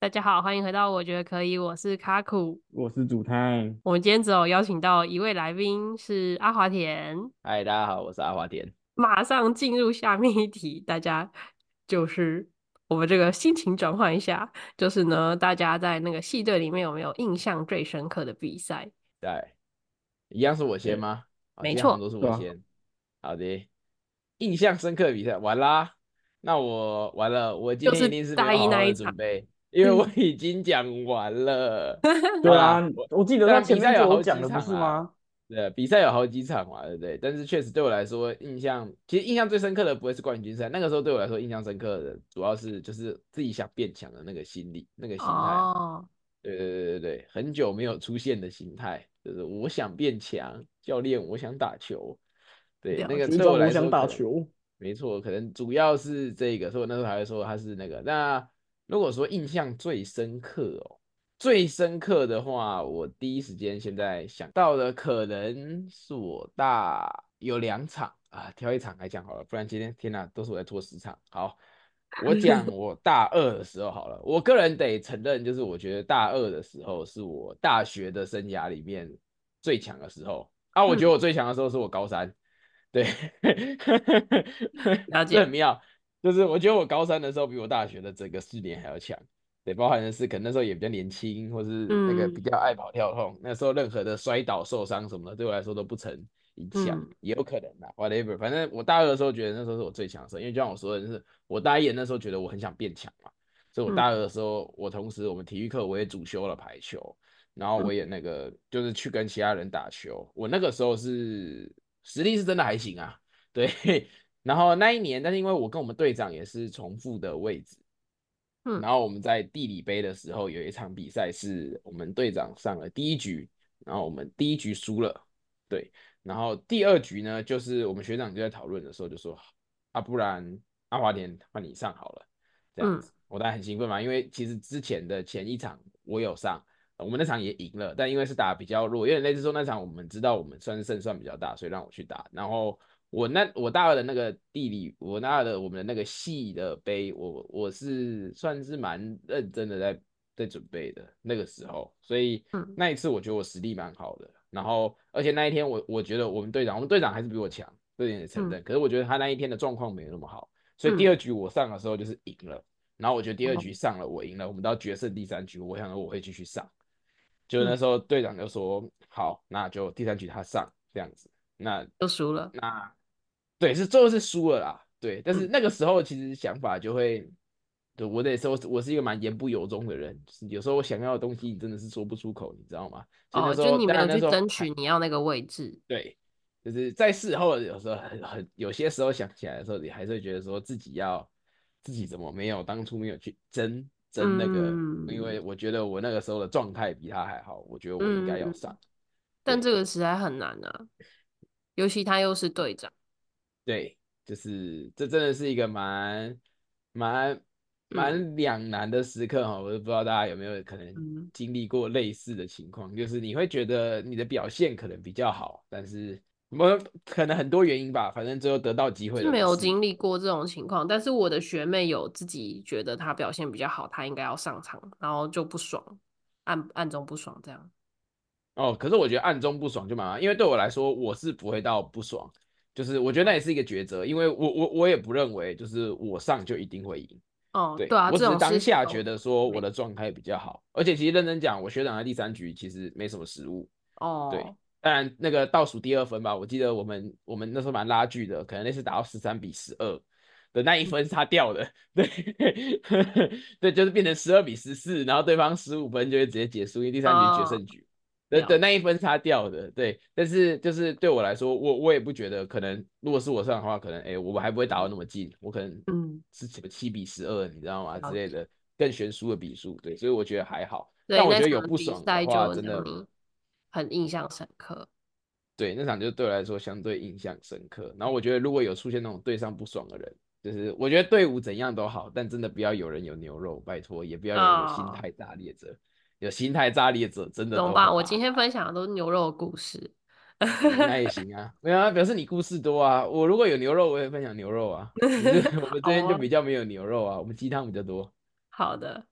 大家好，欢迎回到我觉得可以，我是卡库。 我是主太。 我们今天只有邀请到一位来宾，是阿华田。 嗨，大家好，我是阿华田。 马上进入下面一题，大家就是我们这个心情转换一下，就是呢，大家在那个系队里面有没有印象最深刻的比赛？ 对，一样是我先对， 吗？啊， 没错， 今天好像都是对啊， 我先。好的，印象深刻的比赛完啦。那我完了，我今就是天一定是没大一有好好的那一场。 准备，因为我已经讲完了。好对啊， 啦， 我我记得他嗯前面就比赛有有讲了，不好几场啊。 是吗？对，比赛有好几场嘛，对不对？但是确实对我来说，其实印象最深刻的不会是冠军赛，那个时候对我来说印象深刻的主要是就是自己想变强的那个心理、那个心态啊。 哦， 对对对对对，很久没有出现的心态，就是我想变强，教练我想打球。对，那了解。 个学长，我想对我来说可能打球。没错，可能主要是这个，所以我那时候还会说他是那个。那如果说印象最深刻哦，最深刻的话，我第一时间现在想到的可能是我有2场啊，挑一场来讲好了，不然今天天哪都是我在拖10场。好，我讲我大二的时候好了，我个人得承认，就是我觉得大二的时候是我大学的生涯里面最强的时候啊。我觉得嗯， 我最强的时候是我高三。对。 了解。 这很妙，就是我觉得我高三的时候比我大学的整个4年还要强。对，包含的是可能那时候也比较年轻，或是那个比嗯较爱跑跳痛，那时候任何的摔倒受伤什么的，对我来说都不成影响， 嗯也有可能啦，whatever。反正我大二的时候觉得那时候是我最强的时候，因为就像我说的，就是我大一的那时候觉得我很想变强嘛，所以我大二嗯的时候，我同时我们体育课我也主修了排球，然后我嗯也那个就是去跟其他人打球，我那个时候是实力是真的还行啊。对。然后那一年，但是因为我跟我们队长也是重复的位置， 嗯然后我们在地理杯的时候有一场比赛是我们队长上了第一局，然后我们第一局输了。对，然后第二局呢，就是我们学长就在讨论的时候就说，啊，不然阿华田换你上好了，这样嗯子，我当然很兴奋嘛，因为其实之前的前一场我有上，我们那场也赢了，但因为是打比较弱，有点类似说那场我们知道我们算是胜算比较大，所以让我去打，然后我大二的那个地理，我大二的我们的那个系的杯，我是算是蛮认真的在准备的那个时候，所以嗯那一次我觉得我实力蛮好的。然后而且那一天我觉得我们队长还是比我强，这点也承嗯认。可是我觉得他那一天的状况没有那么好，所以第嗯， 二局我上的时候就是赢了。然后我觉得第二哦， 局上了我赢了，我们到决胜第三局，我想说我会继续上。就那嗯， 时候队长就说好，那就第三局他上这样子。那都输了。 那对，最后是输了啦。对，但是嗯， 那个时候其实想法就会，对，我得说，我是一个蛮言不由衷的人，就是有时候我想要的东西，你真的是说不出口，你知道吗？所以那哦， 时候， 就你没当然那有去争时候还取你要那个位置。 对，就是在事后有时候有些时候想起来的时候，你还是会觉得说自己怎么当初没有去争那个，因嗯为我觉得我那个时候的状态比他还好，我觉得我应该要嗯， 上。 但这对个实在很难啊，尤其他又是队长。 对，就是这真的是一个蛮嗯两难的时刻哈，我都不知道大家有没有可能嗯， 经历过类似的情况，就是你会觉得你的表现可能比较好，但是我可能很多原因吧，反正最后得到机会是没有的不是你。 经历过这种情况，但是我的学妹有自己觉得她表现比较好，她应该要上场，然后就不爽，暗中不爽这样。 哦。可是我觉得暗中不爽就蛮好，因为对我来说我是不会到不爽，就是我觉得那也是一个抉择，因为我也不认为就是我上就一定会赢。 哦，对对， 啊， 我只是这种事当下觉情都得说我没的状态比较好，而且其实认真讲，我学长在第三局其实没什么失误。对， 哦， 当然那个倒数第二分吧，我记得我们那时候蛮拉锯的，可能那次打到13-12的那一嗯分是他掉的。对。对，就是变成12-14，然后对方15分就会直接结束，因为第三局决哦， 胜局的了解。 那一分是他掉的。对，但是就是对我来说，我也不觉得可能，如果是我上的话，可能我还不会打到那么近，我可能嗯， 是什么7-12，你知道吗之了解。 类的，更悬殊的比数。对，所以我觉得还好， 对， 但我那觉得有不场比爽的话， 赛就真的。 让你很印象深刻。 对，那场就对我来说相对印象深刻。然后我觉得如果有出现那种对上不爽的人，就是我觉得队伍怎样都好，但真的不要有人有牛肉，拜托，也不要有人有心哦， 态炸裂者，有心态炸裂者真的怎么办？ 都很我今天麻烦。 分享的都是牛肉的故事。 那也行啊，没有啊，表示你故事多啊。我如果有牛肉，我也分享牛肉啊。只是我们这边就好哦， 比较没有牛肉啊，我们鸡汤比较多。 好的，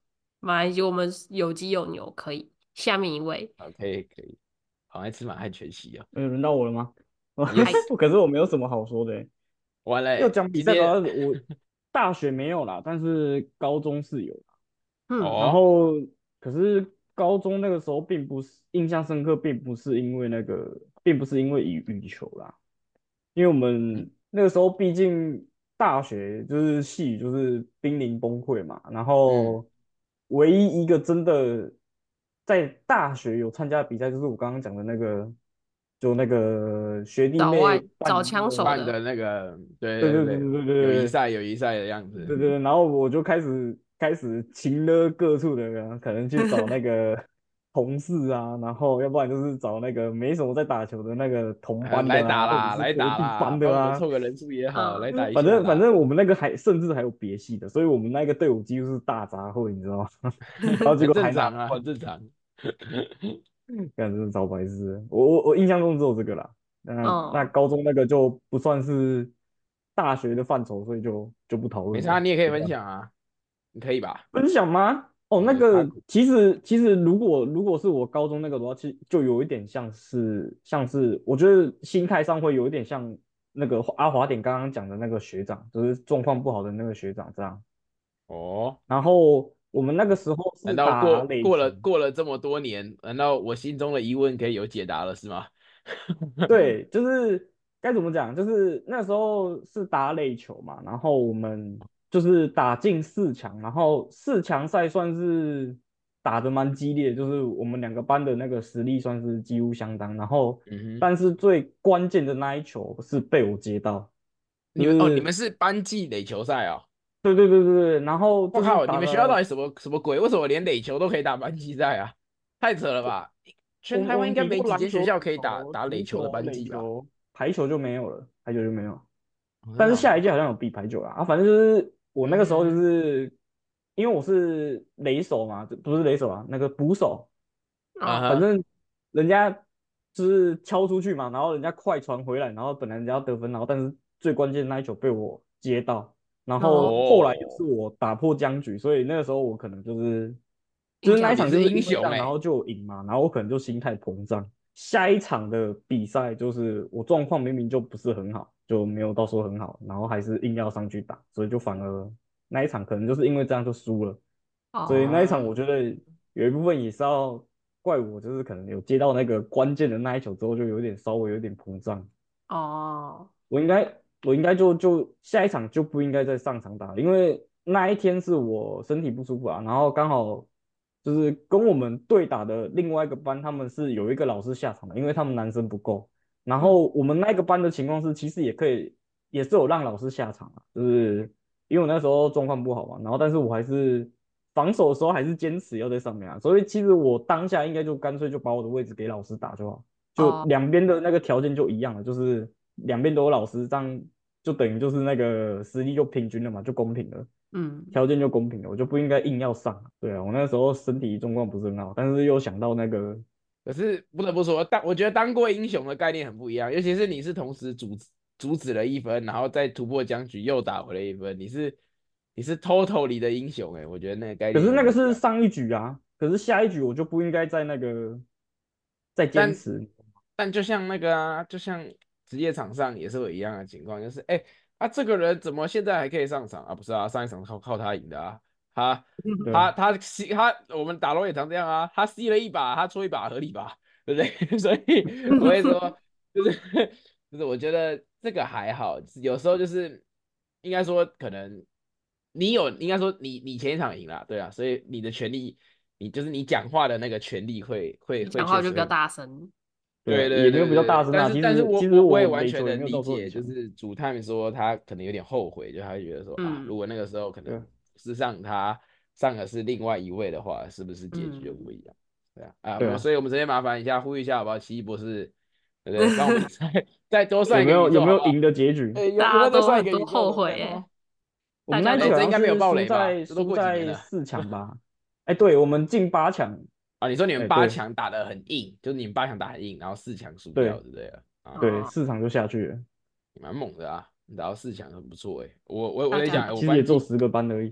马来西亚我们有鸡有牛，可以。下面一位， 好，可以可以，好爱吃满汉全席哦。 轮到我了吗？ 嗨， Yes， 可是我没有什么好说的欸。要完了欸， 讲比赛的话， 今天我大学没有啦，但是高中是有。 嗯， 然哦， 后可是高中那个时候并不是印象深刻，并不是因为并不是因为羽球啦，因为我嗯们那个时候毕竟大学就是系就是濒临崩溃嘛，然嗯后唯一一个真的在大学有参加的比赛，就是我刚刚讲的那个，就那个学弟妹办找的那个， 枪手的， 办的那个，对对对对对， 对对对对对友谊赛友谊赛的样子。 对对，然后我就开始勤了各处的人，可能去找那个同事啊，然后要不然就是找那个没什么在打球的那个同班来的啊，或者打啦，来是隔壁打啦，帮我们班的啊， 凑个人数也好，来嗯， 打一反下啦。 正反正我们那个甚至还有别系的，所以我们那个队伍几乎是大杂烩，你知道吗？然后结很果还拿正常啊， 冠很正常。 军，干真是超白痴的。我印象中只有这个啦，那哦， 高中那个就不算是大学的范畴，所以就不讨没差， 论了。 你也可以分享啊，你可以吧？ 分享吗？哦，那个你的插曲。 其实如果是我高中那个的话，其实就有一点像是，我觉得心态上会有一点像那个阿华点刚刚讲的那个学长，就是状况不好的那个学长这样。 哦， 然后我们那个时候是难道打垒球， 过了这么多年，难道我心中的疑问可以有解答了是吗？ 对，就是该怎么讲，就是那时候是打垒球嘛，然后我们就是打进四强，然后四强赛算是打得蛮激烈，就是我们两个班的那个实力算是几乎相当，然后嗯哼， 但是最关键的那一球是被我接到，就你们是是班级垒球赛哦？ 对对对对对，然后就是我靠，你们学校到打的底什么鬼？为什么连垒球都可以打班级赛啊？太扯了吧！全台湾应该我们顶没几间学多篮球、 校可以羽球、 打垒球的足球、 班级吧？ 垒球、排球就没有了，排球就没有。但是哦真的哦， 下一届好像有比排球啦，反正就是我那个时候就嗯是因为我是垒手嘛，就不是垒手啊，那个捕手，反哦， 哼， 正人家就是敲出去嘛，然后人家快传回来，然后本来人家要得分，然后但是最关键的那一球被我接到，然后哦， 后来又是哦， 我打破僵局，所以那个时候我可能就是印象深刻。 那一场就是你是英因为这样，然雄哎、 后就赢嘛，然后我可能就心态膨胀。下一场的比赛就是我状况明明就不是很好，就没有到说很好，然后还是硬要上去打，所以就反而那一场可能就是因为这样就输了。所以那一场哦， 我觉得有一部分也是要怪我，就是可能有接到那个关键的那一球之后，就稍微有点膨胀。 哦， 我应该就下一场就不应该再上场打了，因为那一天是我身体不舒服啊，然后刚好就是跟我们对打的另外一个班，他们是有一个老师下场的，因为他们男生不够，然嗯， 后我们那个班的情况是，其实也可以，也是有让老师下场啊，就是因为我那时候状况不好嘛，然后但是我还是防守的时候还是坚持要在上面啊，所以其实我当下应该就干脆就把我的位置给老师打就好。就哦， 两边的那个条件就一样了，就是两边都有老师，这样就等于就是那个实力就平均了嘛，就公平了， 嗯， 条件就公平了，我就不应该硬要上。对啊，我那时候身体状况不是很好，但是又想到那个， 可是不得不说，我觉得当过英雄的概念很不一样，尤其是你是同时阻止了一分，然后再突破僵局又打回了一分，你是 totally 的英雄哎、我觉得那个概可是那个念很不一样。 是上一局啊，可是下一局我就不应该在那个再坚但持。 但就像那个啊，就像职业场上也是有一样的情况，就是哎、这个人怎么现在还可以上场啊？不是啊，上一场靠他赢的啊，他对啊， 我们打龙也常这样啊，他吸了一把，他搓一把合理吧，对不对？所以我会说，就是就是我觉得这个还好，有时候就是应该说可能应该说你前一场赢了，对啊，所以你的权利，你就是你讲话的那个权利你会讲话就比较确实会。 大声。 对啊， 对对也没有比较对对， 大声啊。其但是实其实我也完我垒全能球也没有到时候很理解，就强。 是主探说他可能有点后悔，就他会觉得说啊， 嗯如果那个时候可能对啊， 是上他上的是另外一位的话，是不是结局就不嗯， 一样？对啊，啊， 对啊， 所以我们这边麻烦一下，呼吁一下好不好？奇异博士，对不对？帮我们再多算一个宇有宙好不好？ 没有赢的结局？ 哎，有大家没有再算一都很多个宇宙的后悔耶， 人哦？哎， 我们那一局好这应该没有像是输爆雷吧？ 在输这都过几年在了四强吧？哎，对，我们进八强。 啊！你说你们哎， 八对强打得很硬，就是你们八强打很硬，然后四强输掉， 对对不对了？啊。 对， 哦， 四场就下去了。 蛮猛的啊，你打到四强很不错哎。我大家跟你讲，我其实也班级做10个班而已。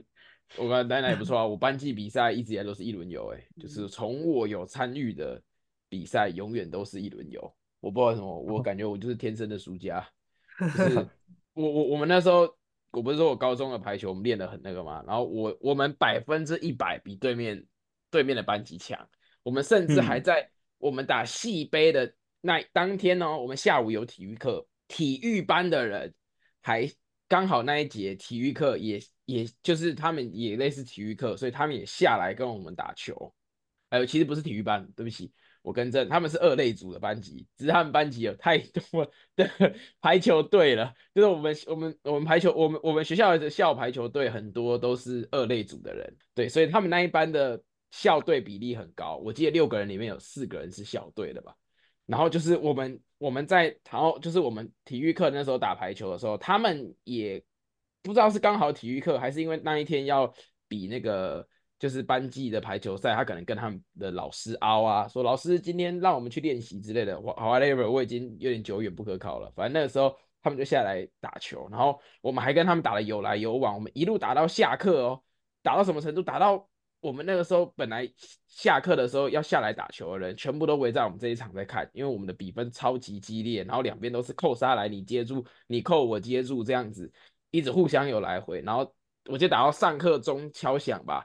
我刚才当然也不错啊，我班级比赛一直以来都是一轮游，就是从我有参与的比赛，永远都是一轮游。我不知道为什么，我感觉我就是天生的输家。就是我们那时候，我不是说我高中的排球我们练得很那个嘛，然后我们100%比对面的班级强，我们甚至还嗯在我们打系杯的那当天哦，我们下午有体育课，体育班的人还刚好那一节体育课也就是他们也类似体育课，所以他们也下来跟我们打球。其实不是体育班，对不起，我更正，他们是二类组的班级，只是他们班级有太多的排球队了，就是我们排球，我们学校的校排球队很多都是二类组的人，对，所以他们那一班的校队比例很高，我记得6个人里面有4个人是校队的吧。然后就是我们在，然后就是我们体育课那时候打排球的时候，他们也不知道是刚好体育课，还是因为那一天要比那个就是班级的排球赛，他可能跟他们的老师凹啊，说老师今天让我们去练习之类的。whatever，我已经有点久远不可考了。反正那个时候他们就下来打球，然后我们还跟他们打了有来有往，我们一路打到下课哦，打到什么程度？打到我们那个时候本来下课的时候要下来打球的人，全部都围在我们这一场在看，因为我们的比分超级激烈，然后两边都是扣杀来，你接住，你扣我接住这样子，一直互相有来回，然后我就打到上课钟敲响吧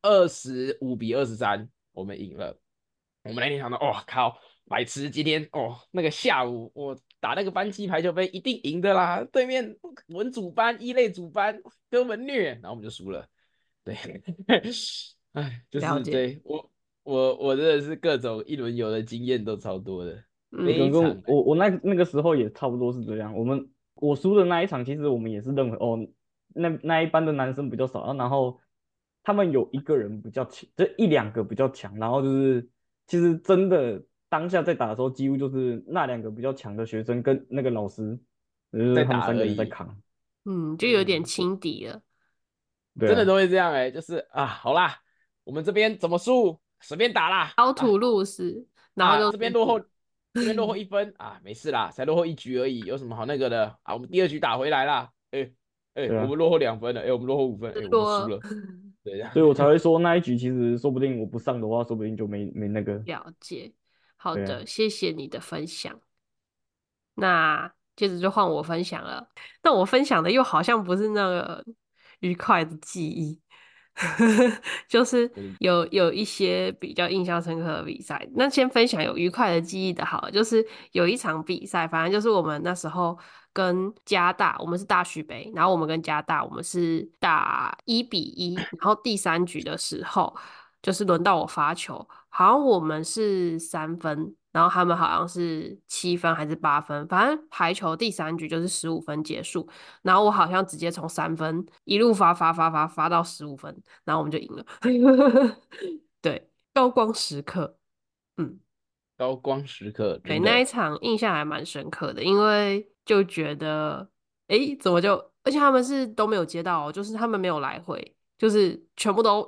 ，25-23，我们赢了。我们那天想到，哦靠，白痴，今天那个下午我打那个班级排球杯一定赢的啦，对面文组班一类组班跟我们虐，然后我们就输了。对，哎，就了解。 是对我真的是各种一轮游的经验都超多的， 对， 嗯， 跟非常我那个时候也差不多是这样。我输的那一场，其实我们也是认为那一班的男生比较少，然后他们有一个人比较强，这一两个比较强，然后就是其实真的当下在打的时候，几乎就是那两个比较强的学生跟那个老师，就是在他们三个打而已。 人在扛。 就有点嗯， 轻敌了。 对啊， 真的都会这样就是啊，好啦，我们这边怎么输随便打啦凹凸入死，然后就这边落后1分啊，没事啦，才落后1局而已，有什么好那个的啊？我们第2局打回来啦， 对啊， 我们落后2分了，我们落后5分，我们输说了，对呀， 所以我才会说那一局其实说不定我不上的话，说不定就没那个。 了解。好对啊， 的，谢谢你的分享。那接着就换我分享了，但我分享的又好像不是那个愉快的记忆，就是有一些比较印象深刻的比赛。那先分享有愉快的记忆的好了，就是有一场比赛，反正就是我们那时候跟加大，我们是大续杯，然后我们跟加大，我们是打1-1，然后第3局的时候。就是轮到我发球，好像我们是3分，然后他们好像是7分还是8分，反正排球第3局就是15分结束，然后我好像直接从3分一路发到15分，然后我们就赢了。对，高光时刻，嗯。 高光时刻， 对，那一真的场印象还蛮深刻的，因为就觉得，诶，怎么就，而且他们是都没有接到哦，就是他们没有来回，就是全部都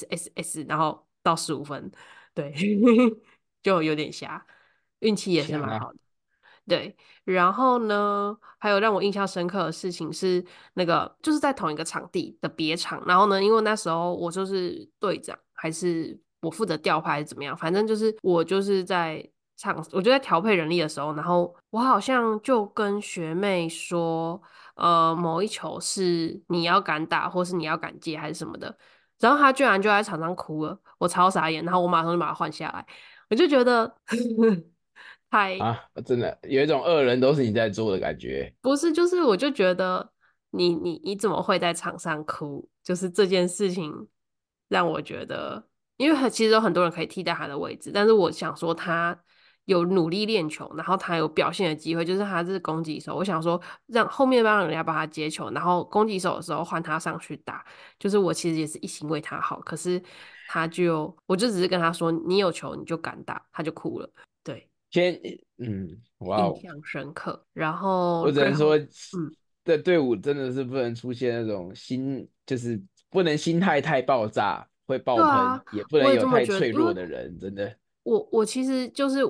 S，然后到15分，对，就有点瞎，运气也是强啊， 蛮好的。对，然后呢，还有让我印象深刻的事情是，那个就是在同一个场地的别场，然后呢，因为那时候我就是队长，还是我负责调派，还是怎么样，反正就是我就是在我就在调配人力的时候，然后我好像就跟学妹说，某一球是你要敢打，或是你要敢接，还是什么的，然后她居然就在场上哭了，我超傻眼，然后我马上就把她换下来，我就觉得太。 真的有一种恶人都是你在做的感觉， 不是，就是我就觉得你怎么会在场上哭？就是这件事情让我觉得，因为其实有很多人可以替代他的位置，但是我想说他有努力练球，然后他有表现的机会，就是他是攻击手，我想说让后面让人家帮他接球，然后攻击手的时候换他上去打，就是我其实也是一心为他好，可是我就只是跟他说你有球你就敢打，他就哭了，对， 先哇哦， 印象深刻。然后最后。 我只能说， 嗯。 这队伍真的是不能出现那种就是不能心态太爆炸，会爆喷， 对啊， 也不能我也有太脆这么觉得，因为弱的人，真的。 我其实就是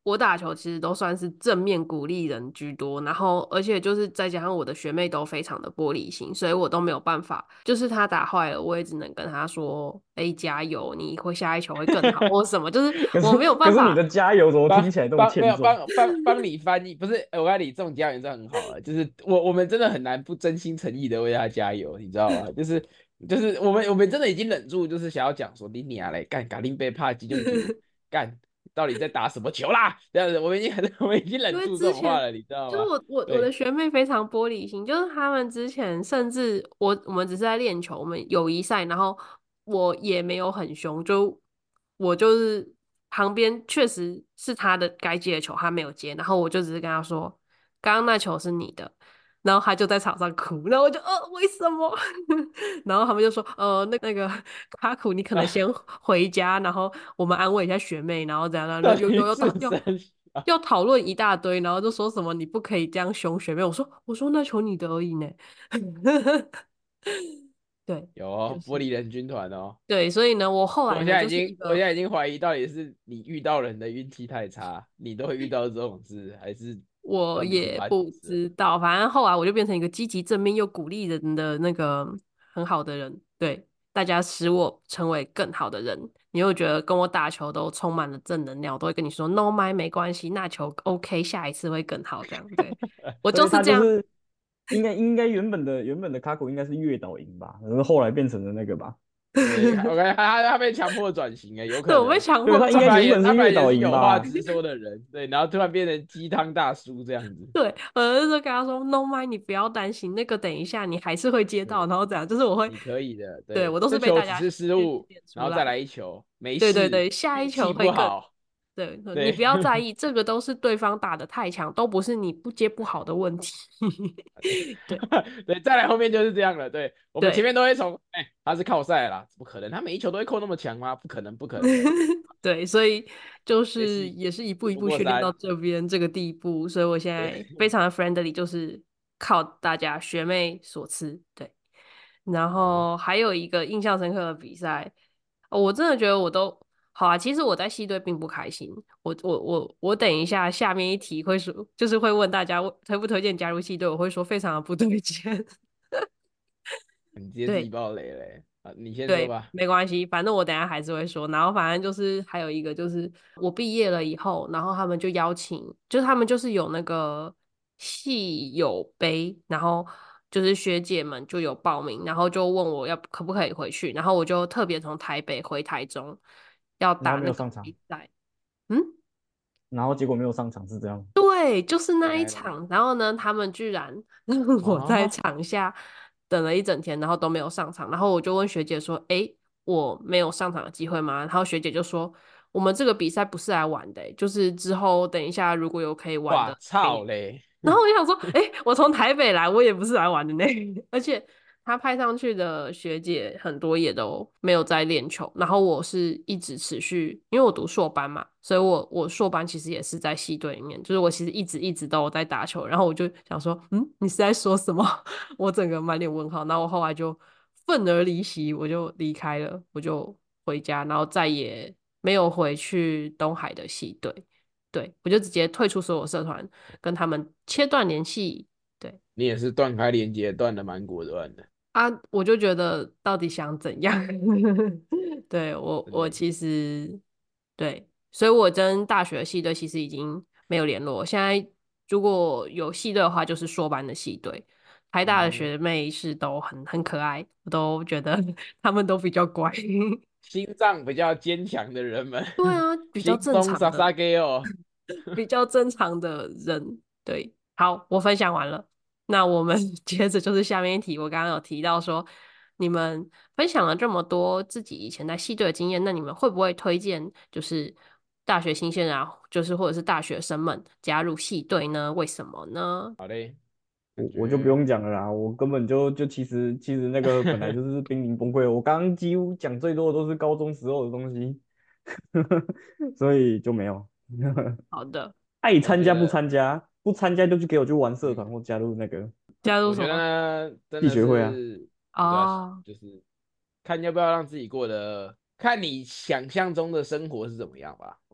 我打球其实都算是正面鼓励人居多，然后而且就是再加上我的学妹都非常的玻璃心，所以我都没有办法，就是她打坏了，我也只能跟她说：“哎，加油，你会下一球会更好，或什么。”就是可是我没有办法。 可是你的加油怎么听帮起来这么帮没有欠揍？ 帮你翻译，不是，我跟你这种家人真的很好了，就是我们真的很难不真心诚意的为他加油，你知道吗？就是我们真的已经忍住，就是想要讲说你娘嘞，干嘎林被怕击中球，干到底在打什么球啦？这样子，我们已经因为忍住这之前种话了，你知道就是吗？ 我的对， 学妹非常玻璃心，就是他们之前甚至我们只是在练球，我们友谊赛，然后我也没有很凶，就我就是旁边确实是他的该接的球，他没有接，然后我就只是跟他说，刚刚那球是你的。然后他就在场上哭，然后我就为什么？然后他们就说那个卡库，你可能先回家，然后我们安慰一下学妹，然后怎样，然后到又又又底是又真要讨论一大堆，然后就说什么你不可以这样凶学妹。我说那求你的而已呢。对， 有哦，玻就是璃人军团哦。 对，所以呢，我后来呢就是一我现个在已经怀疑到底是你遇到人的运气太差，你都会遇到这种事，还是我到底是也不发生什么事了？ 知道，反正后来我就变成一个积极正面又鼓励人的那个很好的人，对，大家使我成为更好的人。你会觉得跟我打球都充满了正能量，我都会跟你说 “No m 没关系，那球 OK，下一次会更好。”这样，对，我所以就是这样。 他就是应该原本的卡古应该是月岛赢吧，然后后来变成了那个吧。 对，我感觉他被强迫转型有对，我被可能。 对， 强迫他应该转型。 原本是月他本来也是岛赢吧？ 有话直说的人，对，然后突然变成鸡汤大叔这样子。 对，我那时候跟他说：“No mind，你不要担心，那个等一下你还是会接到， 对， 然后怎样？就是我会， 你可以的， 对， 对， 我都是这被大家球只是失误， 先点然后再出来。 来一球，没事， 对对对，下一运气球会更， 不好。 对，你对， 不要在意，这个都是对方打的太强，都不是你不接不好的问题。对对，再来后面就是这样了。对，我们前对面都会从，他是靠赛啦，怎么可能？他每一球都会扣那么强吗？不可能，不可能的， 对，所以就是学习也是一步事一步训练到不过三。 这边这个地步，所以我现在对， 非常的 friendly，就是靠大家学妹所赐。对。然哦， 后还有一个印象深刻的比赛，我真的觉得我都好啊。其实我在系队并不开心。我等一下下面一题会说，就是会问大家推不推荐加入系队，我会说非常的不推荐。 你直接自己对爆雷嘞。啊，你先说对， 吧。 没关系，反正我等一下还是会说。然后反正就是还有一个就是我毕业了以后，然后他们就邀请，就是他们就是有那个系友杯，然后就是学姐们就有报名，然后就问我可不可以回去，然后我就特别从台北回台中要然后打那个没有上场， 比赛。嗯， 然后结果没有上场是这样。 对，就是那一原来嘞。 场，然后呢，他们居然让我在啊， 场下等了一整天，然后都没有上场，然后我就问学姐说：“诶，我没有上场的机会吗？”然后学姐就说：“我们这个比赛不是来玩的就是之后等一下如果有可以玩哇的，给你。” 操嘞！ 然后我就想说：“诶，我从台北来，我也不是来玩的呢。”而且他派上去的学姐很多也都没有在练球，然后我是一直持续，因为我读硕班嘛，所以我硕班其实也是在系队里面，就是我其实一直都有在打球，然后我就想说，你是在说什么？我整个满脸问号，然后我后来就愤而离席，我就离开了，我就回家，然后再也没有回去东海的系队，对，我就直接退出所有社团，跟他们切断联系。对。 你也是断开连接，断的蛮果断的， 啊，我就觉得到底想怎样？对，我真的。 其实对，所以我跟大学的系队其实已经没有联络。现在如果有系队的话，就是硕班的系队。台大的嗯， 学妹是都很可爱，我都觉得他们都比较乖。 心脏比较坚强的人们， 对啊，比较心正常的。 中撒撒给哦。 比较正常的人。对，好，我分享完了。那我们接着就是下面一题，我刚刚有提到说，你们分享了这么多自己以前在系队的经验，那你们会不会推荐就是大学新鲜人啊，就是或者是大学生们加入系队呢？为什么呢？ 好嘞，感我就不觉用讲了啦，我根本就其实那个本来就是濒临崩溃，我刚刚几乎讲最多的都是高中时候的东西，所以就没有。 好的， 爱我参加不觉得， 参加，不参加就给我去玩社团嗯， 或加入那个我觉得加入什么？ 呢，真系的学会啊。 是不知道， 哦， 就是看要不要让自己过得，看你想象中的生活是怎么样吧。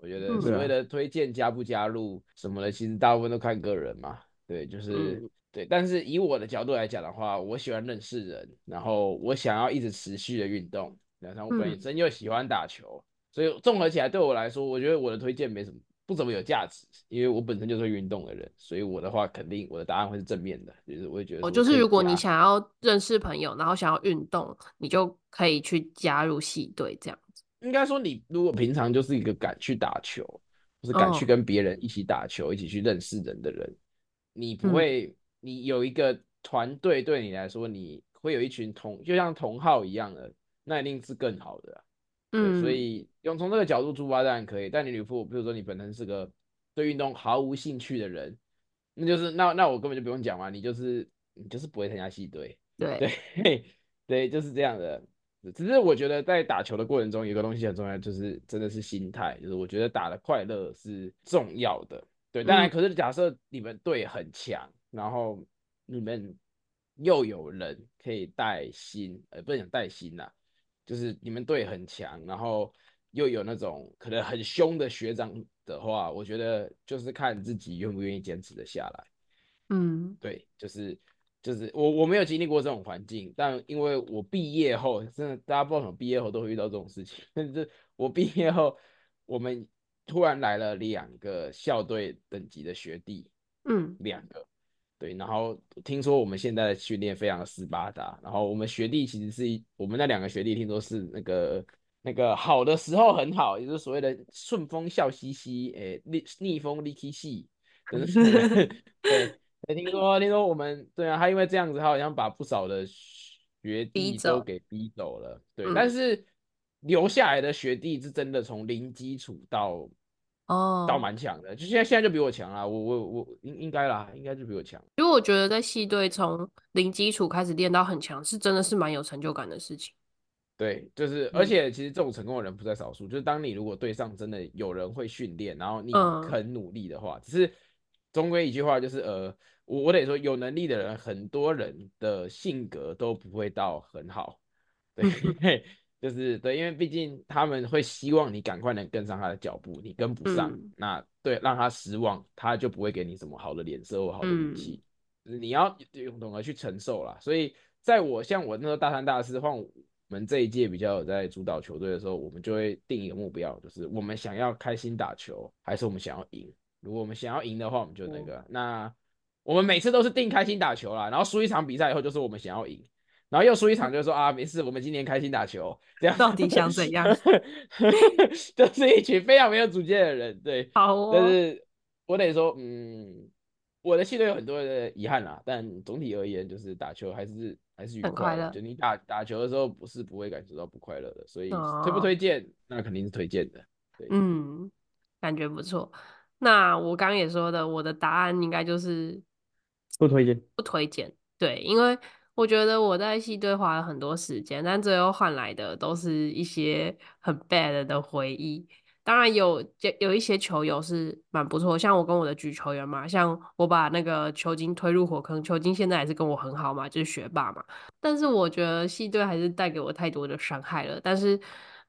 我觉得嗯对啊， 所谓的推荐加不加入什么的，其实大部分都看个人嘛。对，就是嗯对。但是以我的角度来讲的话，我喜欢认识人，然后我想要一直持续的运动，然后我本嗯， 身又喜欢打球，所以综合起来对我来说，我觉得我的推荐没什么不怎么有价值，因为我本身就是会运动的人，所以我的话肯定我的答案会是正面的，就是我会觉得哦， 说就是如果你可以加。 想要认识朋友，然后想要运动，你就可以去加入系队这样子。 应该说，你如果平常就是一个敢去打球，就是敢去哦， 跟别人一起打球、一起去认识人的人，你不嗯会，你有一个团队对你来说，你会有一群就像同好一样的，那一定是更好的啊。对，所嗯， 以用从这个角度出发当然可以，但你比如说你本身是个对运动毫无兴趣的人，那就是那我根本就不用讲嘛，你就是不会参加系队。对对， 对，就是这样的。只是我觉得在打球的过程中，有一个东西很重要，就是真的是心态，就是我觉得打的快乐是重要的。对，当然， 嗯可是假设你们队很强，然后你们又有人可以带薪，不能讲带薪啦，就是你们队很强，然后又有那种可能很凶的学长的话，我觉得就是看自己愿不愿意坚持的下来。 嗯对，就是我没有经历过这种环境，但因为我毕业后，真的大家不知道怎么毕业后都会遇到这种事情。但是我毕业后，我们突然来了2个校队等级的学弟， 嗯 2个，对，然后听说我们现在的训练非常的斯巴达，然后我们学弟其实我们那2个学弟听说是那个好的时候很好，也就是所谓的顺风笑嘻嘻，逆风力气细的那种人，对。听说我们对啊，他因为这样子，他好像把不少的学弟都逼走， 给逼走了。对，但嗯是留下来的学弟是真的从零基础到哦。 蛮强的，就现在就比我强啦。我应该啦，应该就比我强。 因为我觉得在系队从零基础开始练到很强，是真的是蛮有成就感的事情。 对，就是而嗯且其实这种成功的人不在少数，就是当你如果队上真的有人会训练，然后你嗯肯努力的话，只是终归一句话就是我得说有能力的人，很多人的性格都不会到很好。对， 嗯就是对，因为毕竟他们会希望你赶快能跟上他的脚步，你跟不上， 嗯那对让他失望，他就不会给你什么好的脸色或好的语嗯气，就是你要懂得去承受啦。所以在像我那时候大三大四换我们这一届比较有在主导球队的时候，我们就会定一个目标，就是我们想要开心打球，还是我们想要赢？如果我们想要赢的话，我们就那个，那我们每次都是定开心打球啦，然后输一场比赛以后就是我们想要赢。然后又输一场，就说啊，没事，我们今年开心打球，这样， 到底想怎样？ 就是一群非常没有主见的人，对。 好哦， 但是我得说，我的系队有很多的遗憾啦，但总体而言，就是打球还是愉快的。 很快乐就你打球的时候，不会感受到不快乐的，所以推不哦， 推荐，那肯定是推荐的，对。 嗯，感觉不错。那我刚刚也说的，我的答案应该就是不推荐。 不推荐。对，因为我觉得我在系队花了很多时间，但最后换来的都是一些很 bad 的回忆。当然有一些球友是蛮不错，像我跟我的举球员嘛，像我把那个球精推入火坑，球精现在还是跟我很好嘛，就是学霸嘛。但是我觉得系队还是带给我太多的伤害了。但是，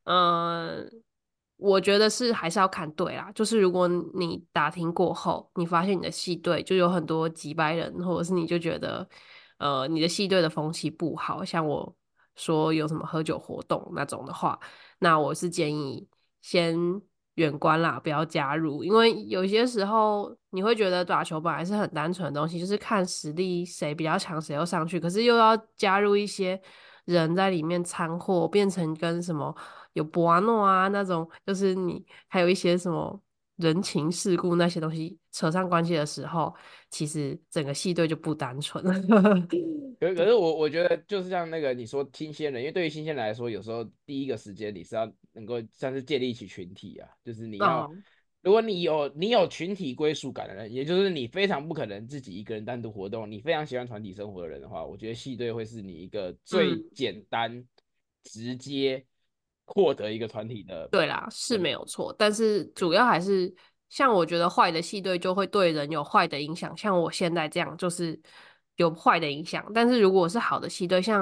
我觉得还是要看队啦。就是如果你打听过后，你发现你的系队就有很多几百人，或者是你就觉得，你的系队的风气不好，像我说有什么喝酒活动那种的话，那我是建议先远观啦，不要加入，因为有些时候你会觉得打球本来是很单纯的东西，就是看实力谁比较强，谁又上去，可是又要加入一些人在里面掺和，变成跟什么有博阿诺啊那种，就是你还有一些什么人情世故那些东西扯上关系的时候，其实整个系队就不单纯了。 可是我觉得就是像那个你说新鲜人，因为对于新鲜人来说，有时候第一个时间你是要能够像是建立起群体啊，就是你要， 哦， 如果你有群体归属感的人，也就是你非常不可能自己一个人单独活动，你非常喜欢团体生活的人的话，我觉得系队会是你一个最嗯。 简单、直接获得一个团体对啦，是的。 没有错，但是主要还是像我觉得坏的系队就会对人有坏的影响，像我现在这样就是有坏的影响。但是如果是好的系队，像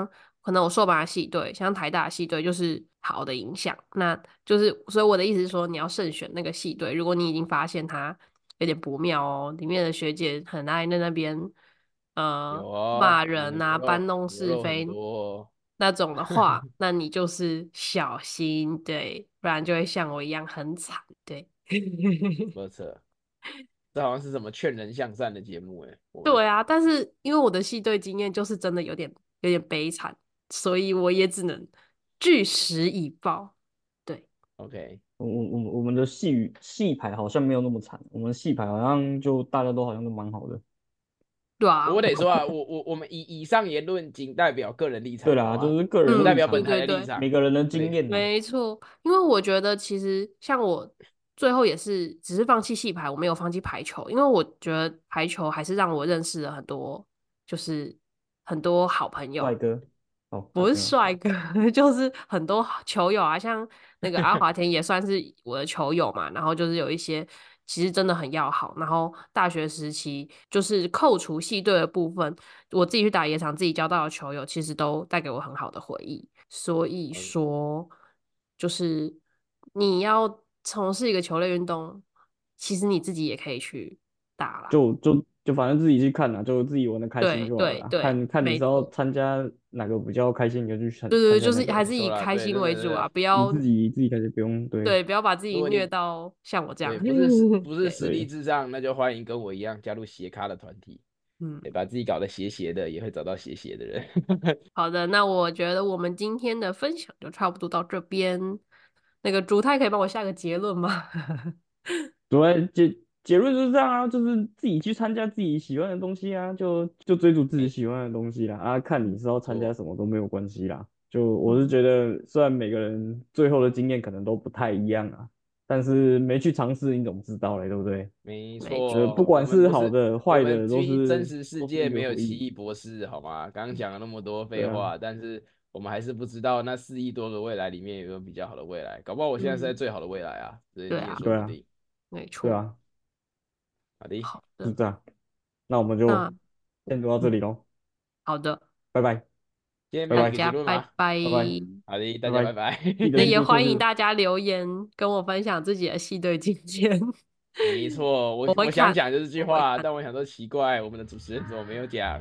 可能我硕班的系队，像台大的系队就是好的影响。那就是所以我的意思是说，你要慎选那个系队。如果你已经发现它有点不妙哦，里面的学姐很爱在那边有哦， 骂人啊、搬弄牛肉很是非多哦。 那种的话，那你就是小心，对，不然就会像我一样很惨，对。 不扯，这好像是什么劝人向善的节目哎，我们对啊，但是因为我的系队经验就是真的有点悲惨，所以我也只能据实以报。对， OK。 我们的系牌好像没有那么惨，我们系牌好像就大家都好像都蛮好的。 对啊， 我得说啊，我们以上言论仅代表个人立场，好对啦，就吗？ 是个人不代立场啊， 表本台对对对， 的立场。 每个人的经对， 验呐。 没错，因为我觉得其实像我最后也是只是放弃系排，我没有放弃排球，因为我觉得排球还是让我认识了很多，就是很多好朋友。 帅哥，哦，好不是朋友， 帅哥，就是很多球友啊，像那个阿华田也算是我的球友嘛。然后就是有一些其实真的很要好。然后大学时期就是扣除系队的部分，我自己去打野场自己交到的球友，其实都带给我很好的回忆。所以说，就是你要从事一个球类运动，其实你自己也可以去打啦。 就反正自己去看啦，就自己玩的开心对就好了啦。 对对， 看看你是要没错。 参加哪个比较开心，你就去参对对对， 参加就是还是那个啊。 没错啦， 以开对， 心为主啊， 真的真的， 不要你自己开始不用对。 对，不要把自己虐如果你到像我这样。 对不是对， 实力对， 至上，那就欢迎跟我一样加入斜咖的团体， 嗯， 对，把自己搞得斜斜的，也会找到斜斜的人。 好的，那我觉得我们今天的分享就差不多到这边。那个竹太可以帮我下个结论吗？ 主要结论就是这样啊，就是自己去参加自己喜欢的东西啊，就追逐自己没喜欢的东西啦。啊，看你是要参加错， 什么都没有关系啦。就我是嗯， 觉得，虽然每个人最后的经验可能都不太一样啊，但是没去尝试你怎么知道嘞，对不对？ 没没错， 不错，我管是们不是， 好的我坏的，都们距真是实世都是一界没有个回忆。 奇异博士，好吗？刚刚讲了那么多对啊， 废话，但是我们还是不知道那4亿多个未来里面有没有比较好的未来，搞不好我现在是在嗯， 最好的未来啊，这你也对啊， 对啊， 说不定。 没错。 对啊， 好的， 好的， 是这样。那我们就那先聊到这里喽， 好的， 拜拜， 今天没有一个结大家拜论吗？ 拜。 拜拜， 好的，大拜拜， 家拜拜。 那记得去也欢迎做测试。 大家留言跟我分享自己的系队经验， 没错，我我想我会看， 讲就是这句话， 我会看。 但我想说奇怪，我们的主持人怎么没有讲？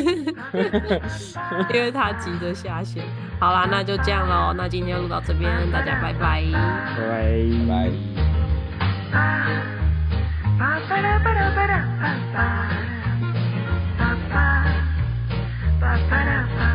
因为他急着下线。好啦，那就这样喽。那今天就录到这边，大家拜拜。 拜拜拜。 拜。 Ba-ba-da-ba-da-ba-da-ba-ba. Ba-ba. Ba-ba-da-ba.